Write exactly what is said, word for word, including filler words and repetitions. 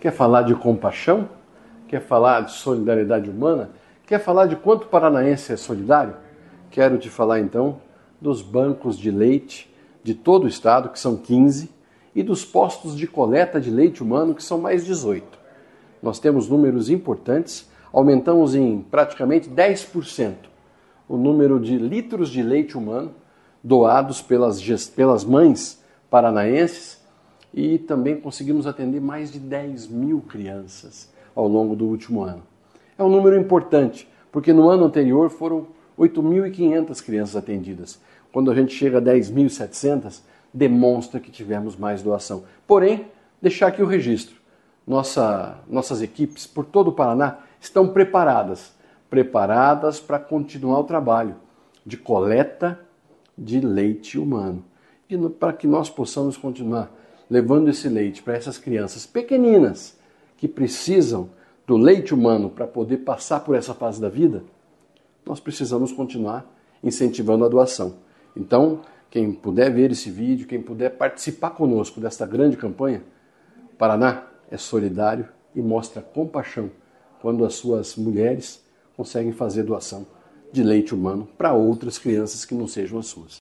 Quer falar de compaixão? Quer falar de solidariedade humana? Quer falar de quanto paranaense é solidário? Quero te falar então dos bancos de leite de todo o estado, que são quinze, e dos postos de coleta de leite humano, que são mais dezoito. Nós temos números importantes, aumentamos em praticamente dez por cento o número de litros de leite humano doados pelas, pelas mães paranaenses, e também conseguimos atender mais de dez mil crianças ao longo do último ano. É um número importante, porque no ano anterior foram oito mil e quinhentas crianças atendidas. Quando a gente chega a dez mil e setecentas, demonstra que tivemos mais doação. Porém, deixar aqui o registro. Nossa, nossas equipes por todo o Paraná estão preparadas, preparadas para continuar o trabalho de coleta de leite humano. E para que nós possamos continuar levando esse leite para essas crianças pequeninas que precisam do leite humano para poder passar por essa fase da vida, nós precisamos continuar incentivando a doação. Então, quem puder ver esse vídeo, quem puder participar conosco desta grande campanha, o Paraná é solidário e mostra compaixão quando as suas mulheres conseguem fazer doação de leite humano para outras crianças que não sejam as suas.